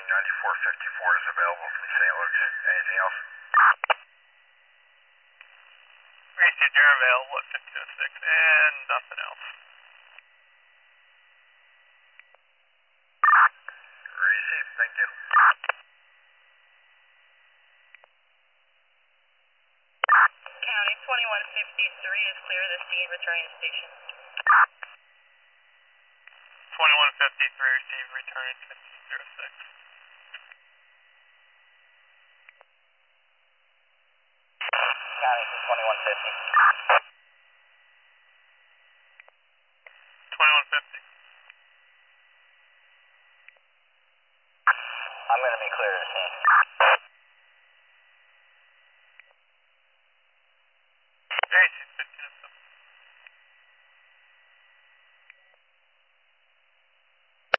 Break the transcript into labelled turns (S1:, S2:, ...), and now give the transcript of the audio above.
S1: 9454 is available from St. Luke's. Anything else?
S2: Received, you're available at 1506 and nothing else.
S1: Received, thank you.
S3: County 2153 is clear to see returning to station.
S2: 2153 received, returning 1506.
S3: County 2150.
S2: 2150.
S3: I'm going to be clear to the scene.